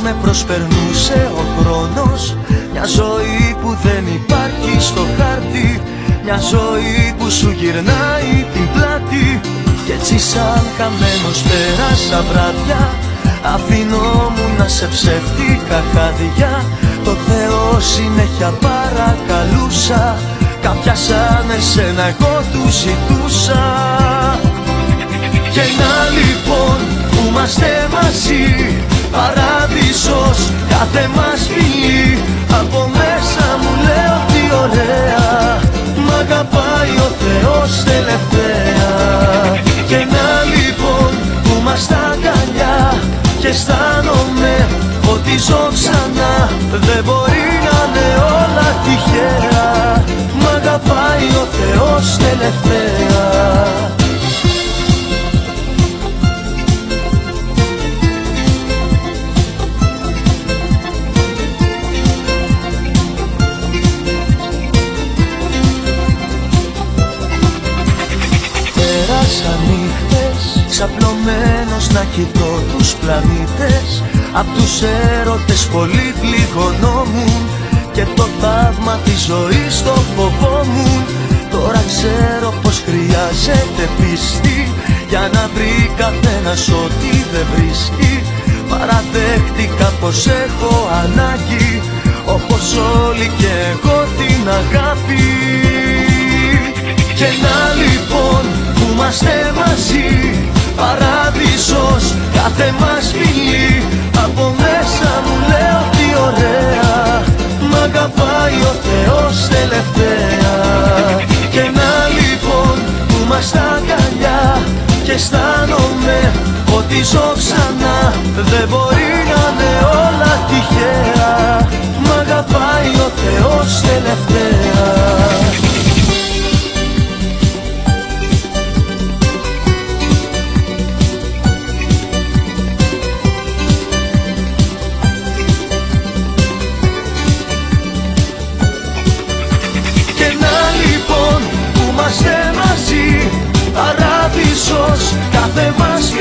με προσπερνούσε ο χρόνος. Μια ζωή που δεν υπάρχει στο χάρτη, μια ζωή που σου γυρνάει την πλάτη. Κι έτσι σαν χαμένος πέρασα βράδια, αφήνομουν σε ψεύτικα χάδια. Το Θεό συνέχεια παρακαλούσα, κάποια σαν εσένα εγώ του ζητούσα. Και να λοιπόν που είμαστε μαζί, παράδεισος κάθε μας φιλή. Από μέσα μου λέω τι ωραία, μ' αγαπάει ο Θεός τελευταία. Και να λοιπόν που είμαστε αγκαλιά, και αισθάνομαι ότι ζω ξανά. Δεν μπορεί να είναι όλα τυχαία, μ' αγαπάει ο Θεός τελευταία. Πέρασα νύχτες ξαπλωμένος να κοιτώ τους πλανήτες. Απ' τους έρωτες πολύ πληγωνόμουν, και το θαύμα της ζωής το φοβόμουν. Τώρα ξέρω πως χρειάζεται πίστη για να βρει καθένας ό,τι δεν βρίσκει. Παραδέχτηκα πως έχω ανάγκη, όπως όλοι και εγώ την αγάπη. Και να λοιπόν που είμαστε μαζί, παράδεισος κάθε μας φιλή. Από μέσα μου λέω τι ωραία, μ' αγαπάει ο Θεός τελευταία. Και να λοιπόν που είμαστε αγκαλιά, και αισθάνομαι ότι ζω ξανά. Δεν μπορεί να είναι όλα τυχαία, μ' αγαπάει ο Θεός τελευταία. Είμαστε μαζί, παράδεισος κάθε μας